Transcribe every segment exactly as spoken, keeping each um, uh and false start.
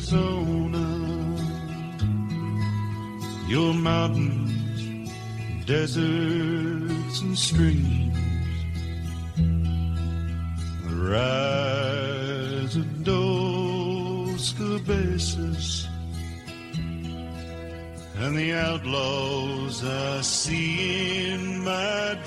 Arizona. Your mountains, deserts, and streams rise at Dos Cabezas, and the outlaws I see in my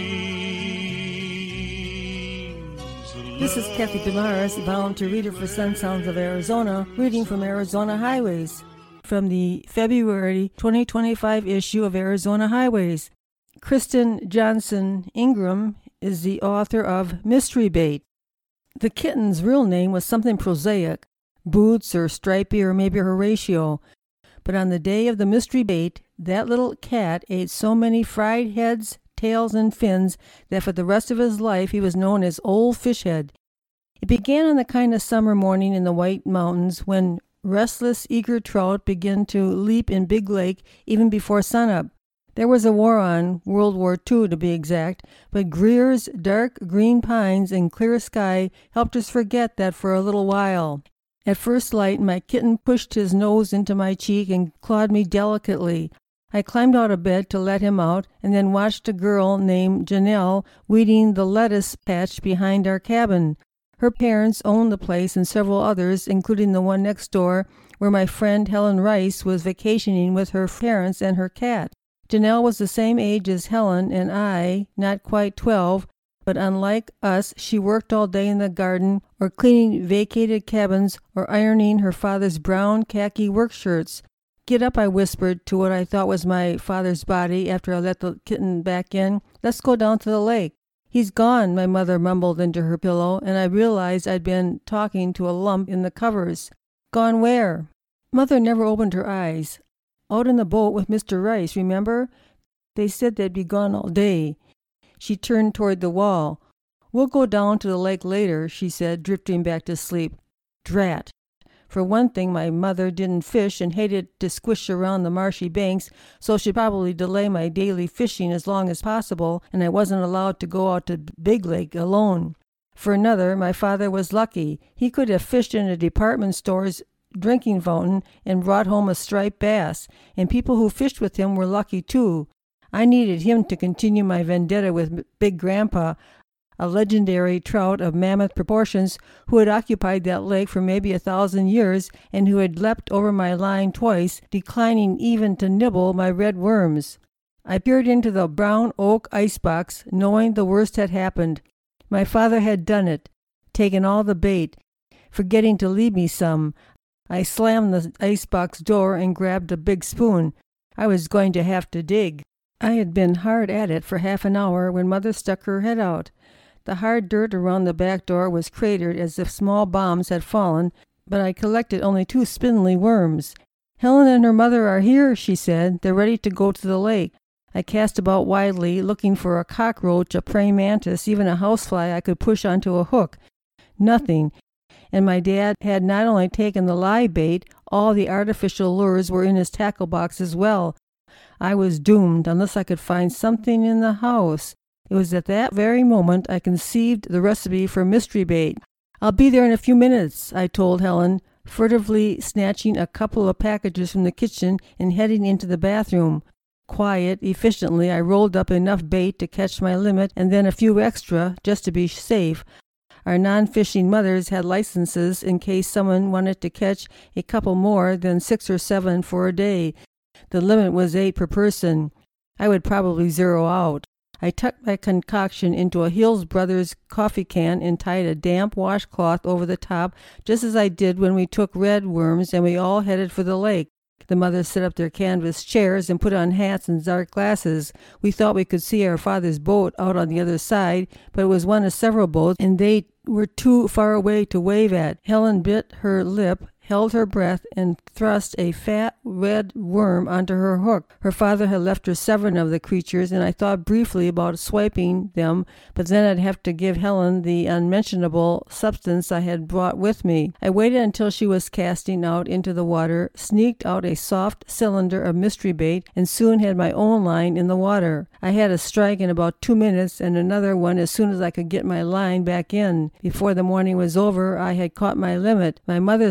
dreams. This is Kathy Damaris, volunteer reader for Sun Sounds of Arizona, reading from Arizona Highways, from the February twenty twenty-five issue of Arizona Highways. Kristen Johnson Ingram is the author of Mystery Bait. The kitten's real name was something prosaic, Boots or Stripey or maybe Horatio. But on the day of the mystery bait, that little cat ate so many fried heads, tails, and fins that for the rest of his life he was known as Old Fishhead. It began on the kind of summer morning in the White Mountains when restless, eager trout began to leap in Big Lake even before sunup. There was a war on, World War Two to be exact, but Greer's dark green pines and clear sky helped us forget that for a little while. At first light, my kitten pushed his nose into my cheek and clawed me delicately. I climbed out of bed to let him out, and then watched a girl named Janelle weeding the lettuce patch behind our cabin. Her parents owned the place and several others, including the one next door, where my friend Helen Rice was vacationing with her parents and her cat. Janelle was the same age as Helen and I, not quite twelve, but unlike us, she worked all day in the garden or cleaning vacated cabins or ironing her father's brown khaki work shirts. "Get up," I whispered to what I thought was my father's body after I let the kitten back in. "Let's go down to the lake." "He's gone," my mother mumbled into her pillow, and I realized I'd been talking to a lump in the covers. "Gone where?" Mother never opened her eyes. "Out in the boat with Mister Rice, remember? They said they'd be gone all day." She turned toward the wall. "We'll go down to the lake later," she said, drifting back to sleep. Drat! For one thing, my mother didn't fish and hated to squish around the marshy banks, so she'd probably delay my daily fishing as long as possible, and I wasn't allowed to go out to Big Lake alone. For another, my father was lucky. He could have fished in a department store's drinking fountain and brought home a striped bass, and people who fished with him were lucky too. I needed him to continue my vendetta with Big Grandpa, a legendary trout of mammoth proportions who had occupied that lake for maybe a thousand years and who had leapt over my line twice, declining even to nibble my red worms. I peered into the brown oak icebox, knowing the worst had happened. My father had done it, taken all the bait, forgetting to leave me some. I slammed the icebox door and grabbed a big spoon. I was going to have to dig. I had been hard at it for half an hour when Mother stuck her head out. The hard dirt around the back door was cratered as if small bombs had fallen, but I collected only two spindly worms. "Helen and her mother are here," she said. "They're ready to go to the lake." I cast about widely, looking for a cockroach, a praying mantis, even a housefly I could push onto a hook. Nothing. And my dad had not only taken the live bait, all the artificial lures were in his tackle box as well. I was doomed unless I could find something in the house. It was at that very moment I conceived the recipe for mystery bait. "I'll be there in a few minutes," I told Helen, furtively snatching a couple of packages from the kitchen and heading into the bathroom. Quiet, efficiently, I rolled up enough bait to catch my limit and then a few extra, just to be safe. Our non-fishing mothers had licenses in case someone wanted to catch a couple more than six or seven for a day. The limit was eight per person. I would probably zero out. I tucked my concoction into a Hills Brothers coffee can and tied a damp washcloth over the top, just as I did when we took red worms and we all headed for the lake. The mothers set up their canvas chairs and put on hats and dark glasses. We thought we could see our father's boat out on the other side, but it was one of several boats, and they were too far away to wave at. Helen bit her lip, held her breath, and thrust a fat red worm onto her hook. Her father had left her seven of the creatures, and I thought briefly about swiping them, but then I'd have to give Helen the unmentionable substance I had brought with me. I waited until she was casting out into the water, sneaked out a soft cylinder of mystery bait, and soon had my own line in the water. I had a strike in about two minutes and another one as soon as I could get my line back in. Before the morning was over, I had caught my limit, my mother's limit,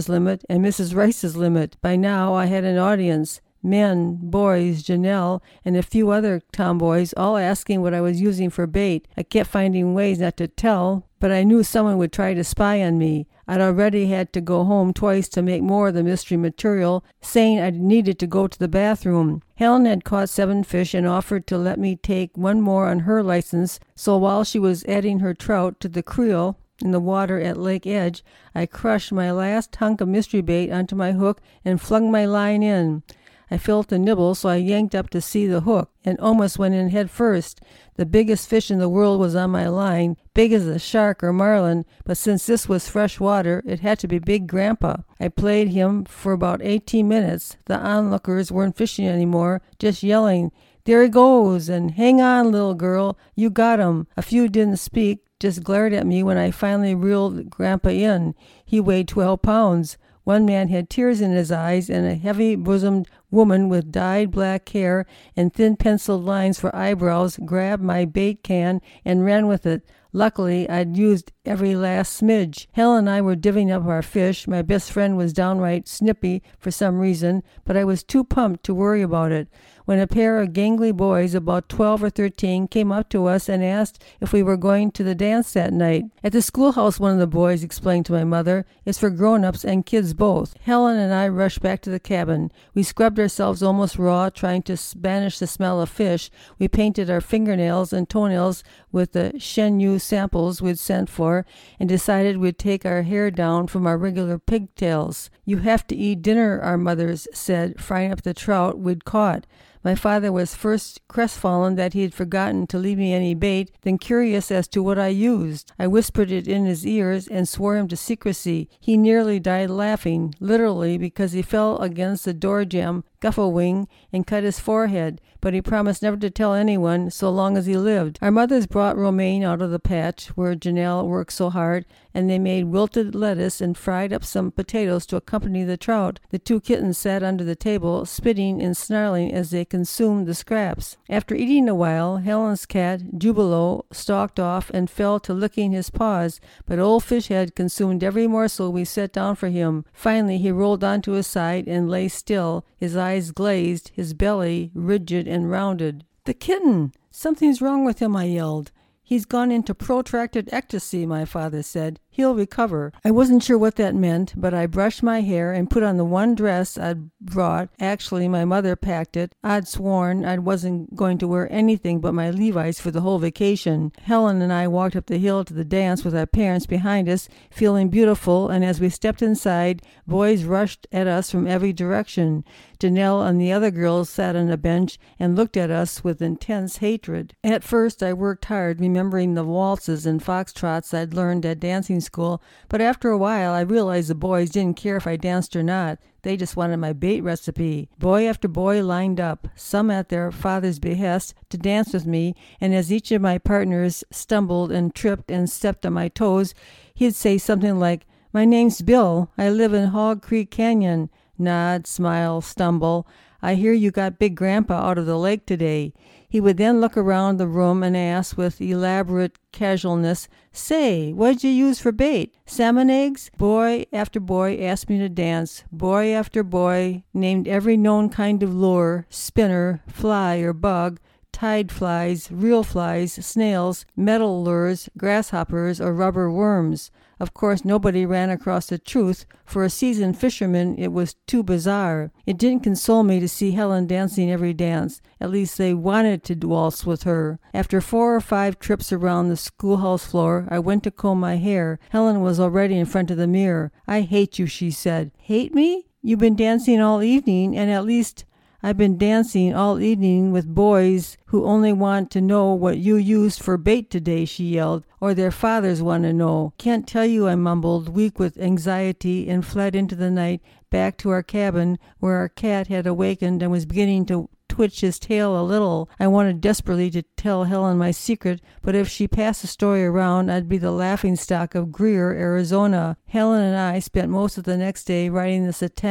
limit and Missus Rice's limit. By now I had an audience. Men, boys, Janelle, and a few other tomboys, all asking what I was using for bait. I kept finding ways not to tell, but I knew someone would try to spy on me. I'd already had to go home twice to make more of the mystery material, saying I needed to go to the bathroom. Helen had caught seven fish and offered to let me take one more on her license, so while she was adding her trout to the creel in the water at Lake Edge, I crushed my last hunk of mystery bait onto my hook and flung my line in. I felt the nibble, so I yanked up to see the hook, and almost went in head first. The biggest fish in the world was on my line, big as a shark or marlin, but since this was fresh water, it had to be Big Grandpa. I played him for about eighteen minutes. The onlookers weren't fishing anymore, just yelling, "There he goes," and "Hang on, little girl, you got him." A few didn't speak, just glared at me when I finally reeled Grandpa in. He weighed twelve pounds. One man had tears in his eyes, and a heavy-bosomed woman with dyed black hair and thin penciled lines for eyebrows grabbed my bait can and ran with it. Luckily, I'd used every last smidge. Helen and I were divvying up our fish. My best friend was downright snippy for some reason, but I was too pumped to worry about it. When a pair of gangly boys, about twelve or thirteen, came up to us and asked if we were going to the dance that night. At the schoolhouse, one of the boys explained to my mother, "It's for grown-ups and kids both." Helen and I rushed back to the cabin. We scrubbed ourselves almost raw, trying to banish the smell of fish. We painted our fingernails and toenails with the Shen Yu samples we'd sent for, and decided we'd take our hair down from our regular pigtails. "You have to eat dinner," our mothers said, frying up the trout we'd caught. My father was first crestfallen that he had forgotten to leave me any bait, then curious as to what I used. I whispered it in his ears and swore him to secrecy. He nearly died laughing, literally, because he fell against the door jamb Guffawing and cut his forehead, but he promised never to tell anyone so long as he lived. Our mothers brought romaine out of the patch where Janelle worked so hard, and they made wilted lettuce and fried up some potatoes to accompany the trout. The two kittens sat under the table, spitting and snarling as they consumed the scraps. After eating a while, Helen's cat, Jubilo, stalked off and fell to licking his paws, but old Fishhead consumed every morsel we set down for him. Finally, he rolled onto his side and lay still, his eyes glazed, his belly rigid and rounded. "The kitten! Something's wrong with him," I yelled. "He's gone into protracted ecstasy," my father said. "He'll recover." I wasn't sure what that meant, but I brushed my hair and put on the one dress I'd brought. Actually, my mother packed it. I'd sworn I wasn't going to wear anything but my Levi's for the whole vacation. Helen and I walked up the hill to the dance with our parents behind us, feeling beautiful, and as we stepped inside, boys rushed at us from every direction. Janelle and the other girls sat on a bench and looked at us with intense hatred. At first, I worked hard, remembering the waltzes and foxtrots I'd learned at dancing school, but after a while I realized the boys didn't care if I danced or not. They just wanted my bait recipe. Boy after boy lined up, some at their father's behest, to dance with me, and as each of my partners stumbled and tripped and stepped on my toes, he'd say something like, "My name's Bill. I live in Hog Creek Canyon." Nod, smile, stumble. "I hear you got Big Grandpa out of the lake today." He would then look around the room and ask with elaborate casualness, "Say, what'd you use for bait? Salmon eggs?" Boy after boy asked me to dance. Boy after boy named every known kind of lure, spinner, fly or bug, tide flies, reel flies, snails, metal lures, grasshoppers, or rubber worms. Of course, nobody ran across the truth. For a seasoned fisherman, it was too bizarre. It didn't console me to see Helen dancing every dance. At least they wanted to waltz with her. After four or five trips around the schoolhouse floor, I went to comb my hair. Helen was already in front of the mirror. "I hate you," she said. "Hate me? You've been dancing all evening, and at least I've been dancing all evening with boys who only want to know what you used for bait today," she yelled, "or their fathers want to know." "Can't tell you," I mumbled, weak with anxiety, and fled into the night back to our cabin, where our cat had awakened and was beginning to twitch his tail a little. I wanted desperately to tell Helen my secret, but if she passed the story around, I'd be the laughingstock of Greer, Arizona. Helen and I spent most of the next day writing the satanic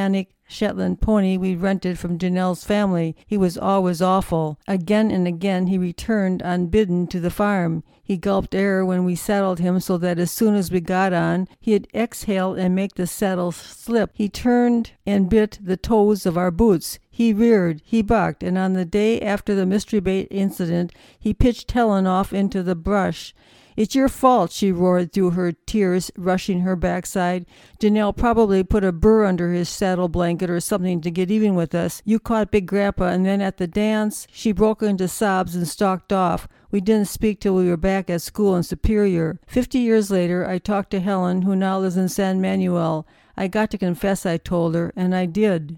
Shetland pony we rented from Janelle's family. He was always awful. Again and again he returned unbidden to the farm. He gulped air when we saddled him so that as soon as we got on, he'd exhale and make the saddle slip. He turned and bit the toes of our boots. He reared, he bucked, and on the day after the mystery bait incident, he pitched Helen off into the brush. "It's your fault," she roared through her tears, rushing her backside. "Janelle probably put a burr under his saddle blanket or something to get even with us. You caught Big Grandpa, and then at the dance, she broke into sobs and stalked off. We didn't speak till we were back at school in Superior. Fifty years later, I talked to Helen, who now lives in San Manuel. I got to confess, I told her, and I did.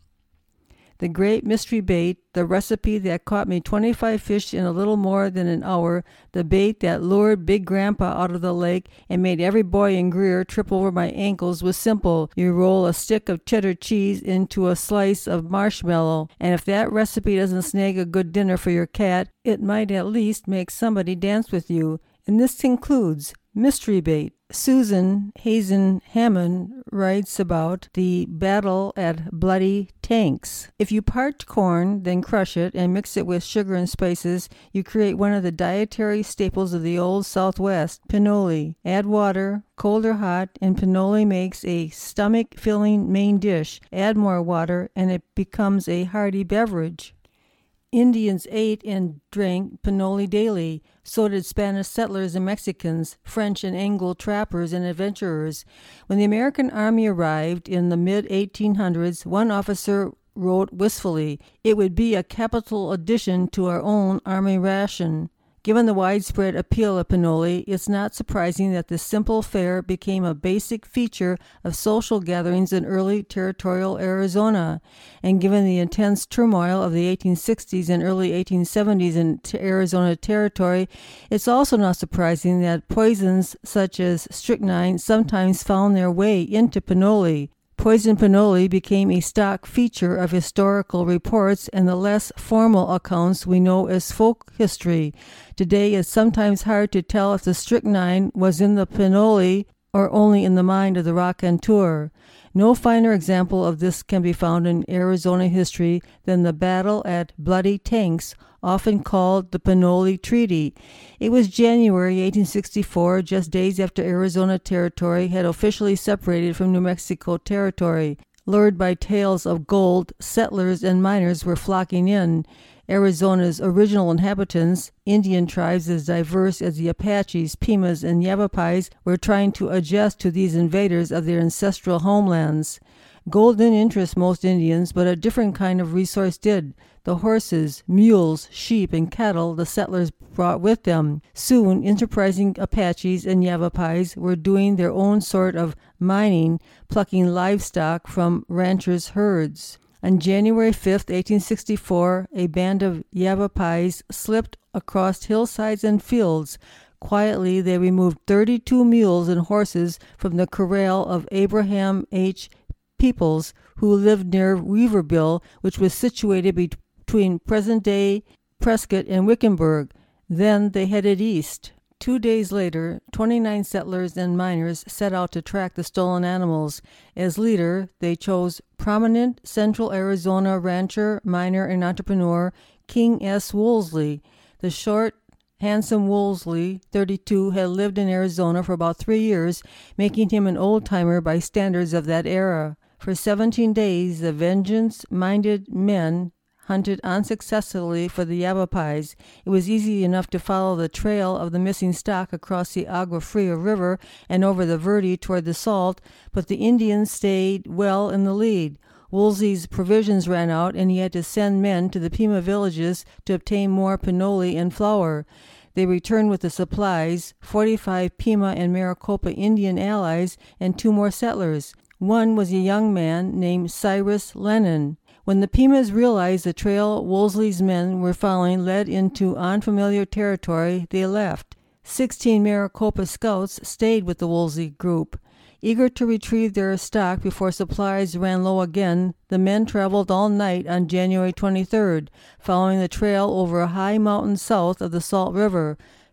The great mystery bait, the recipe that caught me twenty-five fish in a little more than an hour, the bait that lured Big Grandpa out of the lake and made every boy in Greer trip over my ankles was simple. You roll a stick of cheddar cheese into a slice of marshmallow, and if that recipe doesn't snag a good dinner for your cat, it might at least make somebody dance with you. And this concludes Mystery Bait. Susan Hazen Hammond writes about the battle at Bloody Tanks. If you parch corn, then crush it and mix it with sugar and spices, you create one of the dietary staples of the old Southwest, pinole. Add water, cold or hot, and pinole makes a stomach-filling main dish. Add more water, and it becomes a hearty beverage. Indians ate and drank pinole daily. So did Spanish settlers and Mexicans, French and Anglo trappers and adventurers. When the American Army arrived in the mid eighteen hundreds, one officer wrote wistfully, "It would be a capital addition to our own army ration." Given the widespread appeal of pinole, it's not surprising that this simple fare became a basic feature of social gatherings in early territorial Arizona. And given the intense turmoil of the eighteen sixties and early eighteen seventies in Arizona Territory, it's also not surprising that poisons such as strychnine sometimes found their way into pinole. Poison pinole became a stock feature of historical reports and the less formal accounts we know as folk history. Today it's sometimes hard to tell if the strychnine was in the pinole or only in the mind of the raconteur. No finer example of this can be found in Arizona history than the battle at Bloody Tanks, often called the Pinole Treaty. It was January eighteen sixty-four, just days after Arizona Territory had officially separated from New Mexico Territory. Lured by tales of gold, settlers and miners were flocking in. Arizona's original inhabitants, Indian tribes as diverse as the Apaches, Pimas, and Yavapais, were trying to adjust to these invaders of their ancestral homelands. Gold didn't interest most Indians, but a different kind of resource did. The horses, mules, sheep, and cattle the settlers brought with them. Soon, enterprising Apaches and Yavapais were doing their own sort of mining, plucking livestock from ranchers' herds. On January fifth, eighteen sixty-four, a band of Yavapais slipped across hillsides and fields. Quietly, they removed thirty-two mules and horses from the corral of Abraham H. Peoples, who lived near Weaverville, which was situated between present-day Prescott and Wickenburg. Then they headed east. Two days later, twenty-nine settlers and miners set out to track the stolen animals. As leader, they chose prominent Central Arizona rancher, miner, and entrepreneur King S. Woolsey. The short, handsome Woolsey, thirty-two, had lived in Arizona for about three years, making him an old-timer by standards of that era. For seventeen days, the vengeance-minded men hunted unsuccessfully for the Yavapais. It was easy enough to follow the trail of the missing stock across the Agua Fria River and over the Verde toward the Salt, but the Indians stayed well in the lead. Woolsey's provisions ran out, and he had to send men to the Pima villages to obtain more pinole and flour. They returned with the supplies, forty-five Pima and Maricopa Indian allies, and two more settlers. One was a young man named Cyrus Lennon. When the Pimas realized the trail Woolsey's men were following led into unfamiliar territory, they left. Sixteen Maricopa scouts stayed with the Woolsey group. Eager to retrieve their stock before supplies ran low again, the men traveled all night on January twenty-third, following the trail over a high mountain south of the Salt River.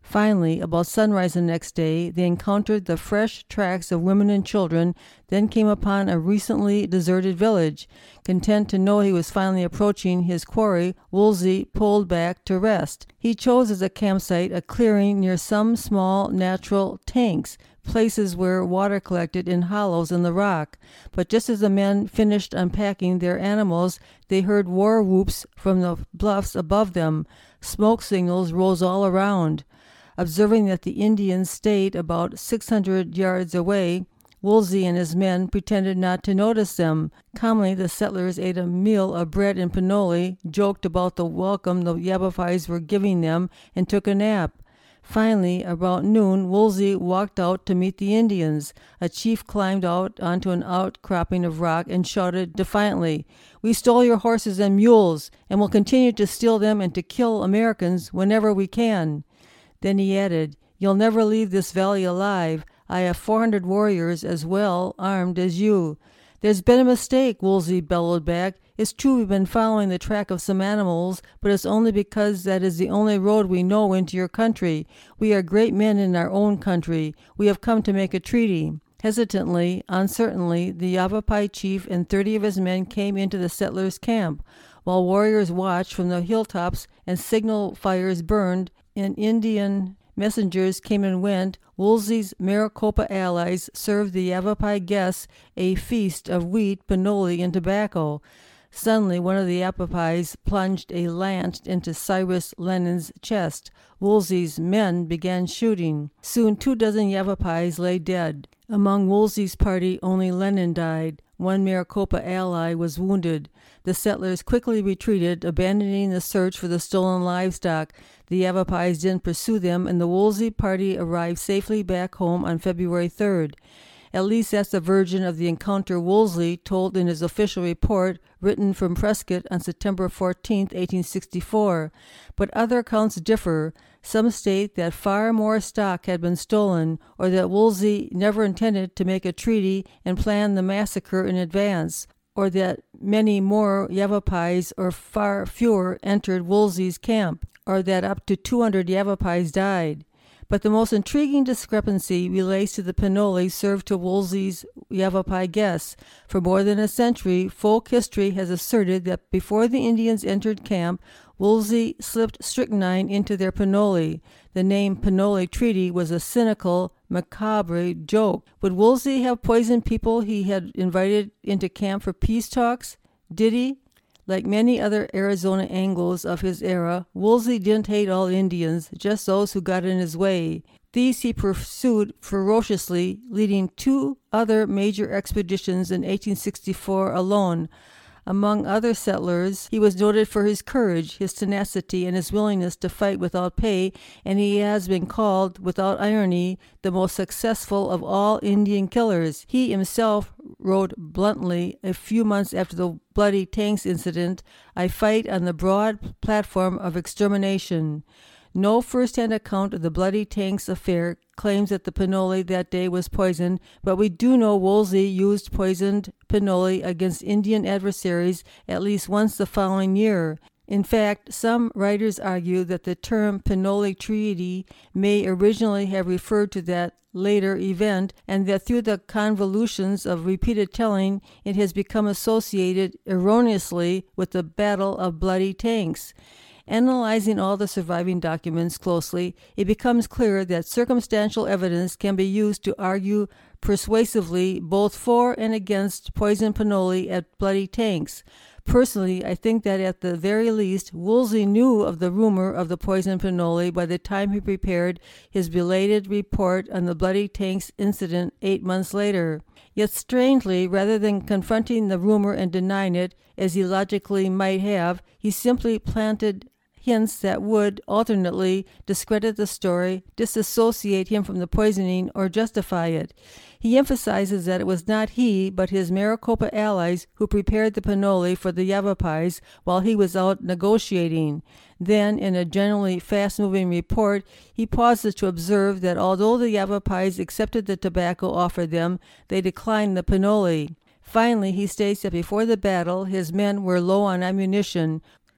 Finally, about sunrise the next day, they encountered the fresh tracks of women and children, then came upon a recently deserted village. Content to know he was finally approaching his quarry, Woolsey pulled back to rest. He chose as a campsite a clearing near some small natural tanks, places where water collected in hollows in the rock. But just as the men finished unpacking their animals, they heard war whoops from the bluffs above them. Smoke signals rose all around. Observing that the Indians stayed about six hundred yards away, Woolsey and his men pretended not to notice them. Calmly, the settlers ate a meal of bread and pinole, joked about the welcome the Yavapais were giving them, and took a nap. Finally, about noon, Woolsey walked out to meet the Indians. A chief climbed out onto an outcropping of rock and shouted defiantly, "We stole your horses and mules, and will continue to steal them and to kill Americans whenever we can." Then he added, "You'll never leave this valley alive. I have four hundred warriors as well armed as you." "There's been a mistake," Woolsey bellowed back. "It's true we've been following the track of some animals, but it's only because that is the only road we know into your country. We are great men in our own country. We have come to make a treaty." Hesitantly, uncertainly, the Yavapai chief and thirty of his men came into the settlers' camp. While warriors watched from the hilltops and signal fires burned, and Indian messengers came and went, Woolsey's Maricopa allies served the Yavapai guests a feast of wheat, pinole, and tobacco. Suddenly, one of the Yavapais plunged a lance into Cyrus Lennon's chest. Woolsey's men began shooting. Soon two dozen Yavapais lay dead. Among Woolsey's party, only Lennon died. One Maricopa ally was wounded. The settlers quickly retreated, abandoning the search for the stolen livestock. The Yavapais didn't pursue them, and the Woolsey party arrived safely back home on February third. At least that's the version of the encounter Woolsey told in his official report, written from Prescott on September fourteenth, eighteen sixty-four. But other accounts differ. Some state that far more stock had been stolen, or that Woolsey never intended to make a treaty and planned the massacre in advance, or that many more Yavapais or far fewer entered Woolsey's camp, or that up to two hundred Yavapais died. But the most intriguing discrepancy relates to the pinole served to Woolsey's Yavapai guests. For more than a century, folk history has asserted that before the Indians entered camp, Woolsey slipped strychnine into their pinole. The name Pinole Treaty was a cynical, macabre joke. Would Woolsey have poisoned people he had invited into camp for peace talks? Did he? Like many other Arizona Anglos of his era, Woolsey didn't hate all Indians, just those who got in his way. These he pursued ferociously, leading two other major expeditions in eighteen sixty-four alone. Among other settlers, he was noted for his courage, his tenacity, and his willingness to fight without pay, and he has been called, without irony, the most successful of all Indian killers. He himself wrote bluntly a few months after the Bloody Tanks incident, "I fight on the broad platform of extermination." No first-hand account of the Bloody Tanks affair claims that the pinole that day was poisoned, but we do know Woolsey used poisoned pinole against Indian adversaries at least once the following year. In fact, some writers argue that the term Pinole Treaty may originally have referred to that later event, and that through the convolutions of repeated telling, it has become associated erroneously with the Battle of Bloody Tanks. Analyzing all the surviving documents closely, it becomes clear that circumstantial evidence can be used to argue persuasively both for and against poison pinole at Bloody Tanks. Personally, I think that at the very least, Woolsey knew of the rumor of the poison pinole by the time he prepared his belated report on the Bloody Tanks incident eight months later. Yet strangely, rather than confronting the rumor and denying it, as he logically might have, he simply planted hints that would, alternately, discredit the story, disassociate him from the poisoning, or justify it. He emphasizes that it was not he, but his Maricopa allies who prepared the pinole for the Yavapais while he was out negotiating. Then, in a generally fast-moving report, he pauses to observe that although the Yavapais accepted the tobacco offered them, they declined the pinole. Finally, he states that before the battle, his men were low on ammunition.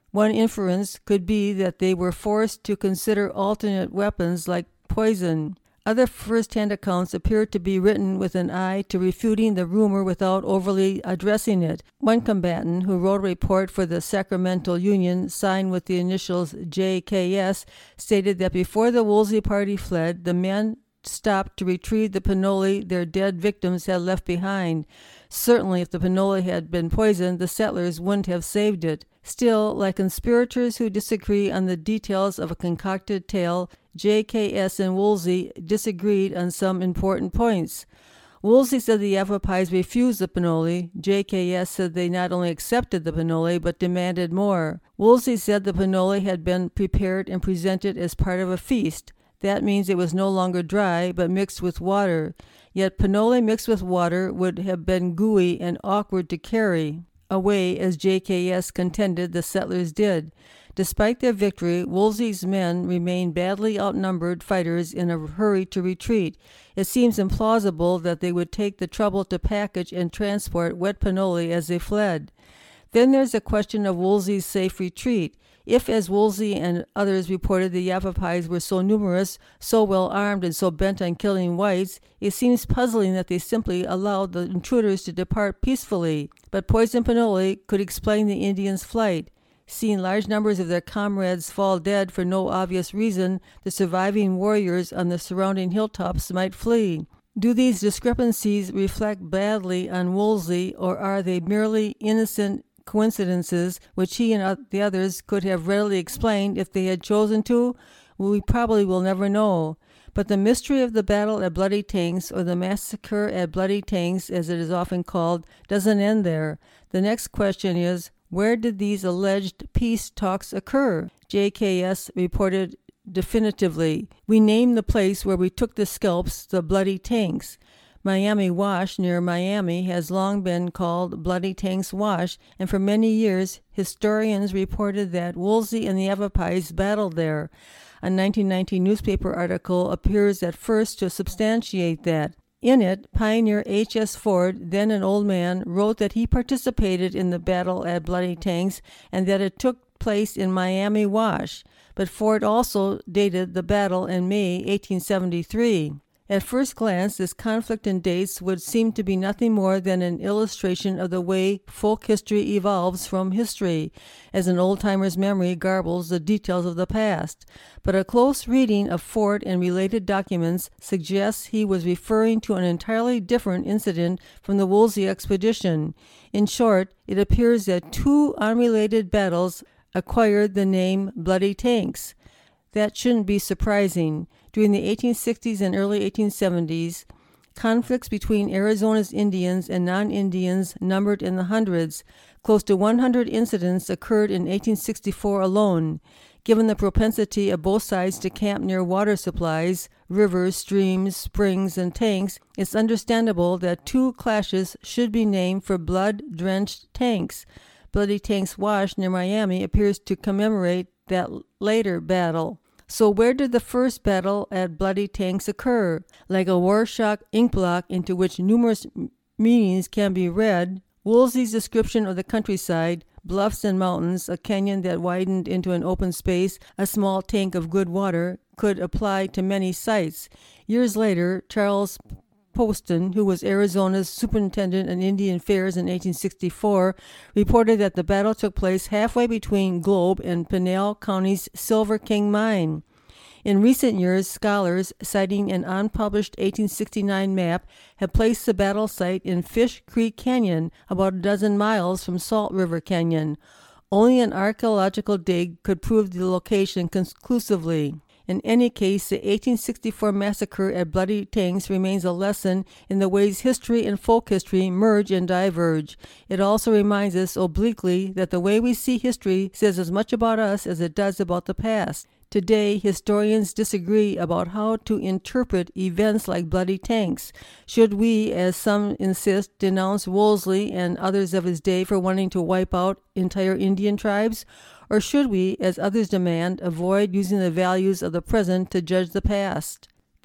One inference could be that they were forced to consider alternate weapons like poison. Other first-hand accounts appear to be written with an eye to refuting the rumor without overly addressing it. One combatant, who wrote a report for the Sacramento Union signed with the initials J K S, stated that before the Woolsey party fled, the men stopped to retrieve the pinole their dead victims had left behind. Certainly, if the pinole had been poisoned, the settlers wouldn't have saved it. Still, like conspirators who disagree on the details of a concocted tale, J K S and Woolsey disagreed on some important points. Woolsey said the Yavapais refused the pinole. J K S said they not only accepted the pinole, but demanded more. Woolsey said the pinole had been prepared and presented as part of a feast. That means it was no longer dry, but mixed with water. Yet pinole mixed with water would have been gooey and awkward to carry away, as J K S contended the settlers did. Despite their victory, Woolsey's men remained badly outnumbered fighters in a hurry to retreat. It seems implausible that they would take the trouble to package and transport wet pinole as they fled. Then there's the question of Woolsey's safe retreat. If, as Woolsey and others reported, the Yavapais were so numerous, so well armed, and so bent on killing whites, it seems puzzling that they simply allowed the intruders to depart peacefully. But poison pinole could explain the Indians' flight. Seeing large numbers of their comrades fall dead for no obvious reason, the surviving warriors on the surrounding hilltops might flee. Do these discrepancies reflect badly on Woolsey, or are they merely innocent coincidences which he and the others could have readily explained if they had chosen to? We probably will never know. But the mystery of the battle at Bloody Tanks, or the massacre at Bloody Tanks as it is often called, doesn't end there. The next question is, where did these alleged peace talks occur? J K S reported definitively, "We named the place where we took the scalps the Bloody Tanks." Miami Wash near Miami has long been called Bloody Tanks Wash, and for many years historians reported that Woolsey and the Yavapais battled there. A nineteen nineteen newspaper article appears at first to substantiate that. In it, pioneer H S Ford, then an old man, wrote that he participated in the battle at Bloody Tanks and that it took place in Miami Wash. But Ford also dated the battle in May eighteen seventy-three. At first glance, this conflict in dates would seem to be nothing more than an illustration of the way folk history evolves from history, as an old-timer's memory garbles the details of the past. But a close reading of Ford and related documents suggests he was referring to an entirely different incident from the Woolsey expedition. In short, it appears that two unrelated battles acquired the name Bloody Tanks. That shouldn't be surprising. During the eighteen sixties and early eighteen seventies, conflicts between Arizona's Indians and non-Indians numbered in the hundreds. Close to one hundred incidents occurred in eighteen sixty-four alone. Given the propensity of both sides to camp near water supplies, rivers, streams, springs, and tanks, it's understandable that two clashes should be named for blood-drenched tanks. Bloody Tanks Wash near Miami appears to commemorate that later battle. So where did the first battle at Bloody Tanks occur? Like a Rorschach ink block into which numerous meanings can be read, Woolsey's description of the countryside, bluffs and mountains, a canyon that widened into an open space, a small tank of good water, could apply to many sites. Years later, Charles Poston, who was Arizona's superintendent on Indian Affairs in eighteen sixty-four, reported that the battle took place halfway between Globe and Pinal County's Silver King Mine. In recent years, scholars, citing an unpublished eighteen sixty-nine map, have placed the battle site in Fish Creek Canyon, about a dozen miles from Salt River Canyon. Only an archaeological dig could prove the location conclusively. In any case, the eighteen sixty-four massacre at Bloody Tanks remains a lesson in the ways history and folk history merge and diverge. It also reminds us obliquely that the way we see history says as much about us as it does about the past. Today, historians disagree about how to interpret events like Bloody Tanks. Should we, as some insist, denounce Woolsey and others of his day for wanting to wipe out entire Indian tribes? Or should we, as others demand, avoid using the values of the present to judge the past?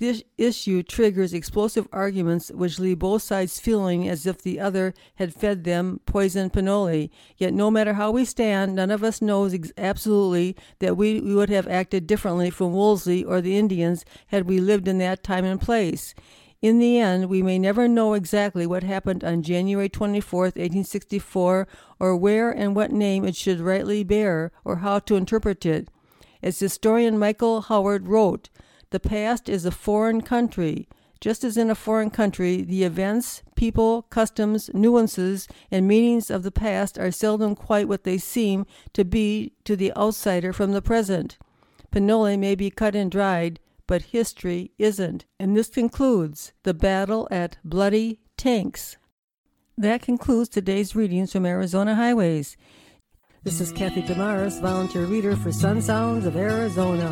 this issue triggers explosive arguments which leave both sides feeling as if the other had fed them poison cannoli. Yet no matter how we stand, none of us knows ex- absolutely that we, we would have acted differently from Wolseley or the Indians had we lived in that time and place. In the end, we may never know exactly what happened on January twenty-fourth, eighteen sixty-four, or where and what name it should rightly bear, or how to interpret it. As historian Michael Howard wrote, "The past is a foreign country. Just as in a foreign country, the events, people, customs, nuances, and meanings of the past are seldom quite what they seem to be to the outsider from the present. Pinole may be cut and dried, but history isn't." And this concludes the battle at Bloody Tanks. That concludes today's readings from Arizona Highways. This is Kathy Damaris, volunteer reader for Sun Sounds of Arizona.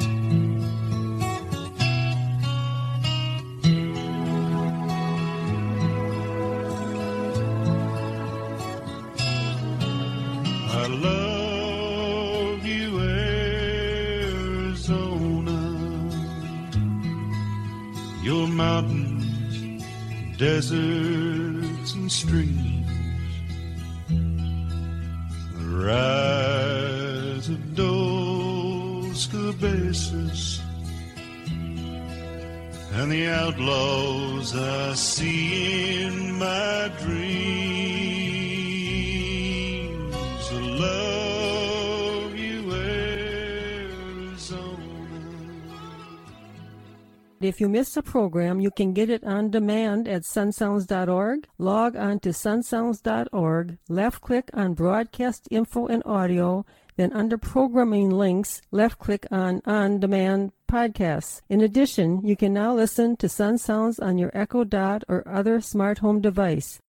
I love you, Arizona. Your mountains, deserts, and streams. The rise of Dos Cabezas and the outlaws I see in my dreams. I love you, Arizona. If you miss a program, you can get it on demand at sun sounds dot org. Log on to sun sounds dot org, left-click on Broadcast Info and Audio, then under Programming Links, left-click on On Demand Podcasts. In addition, you can now listen to Sun Sounds on your Echo Dot or other smart home device.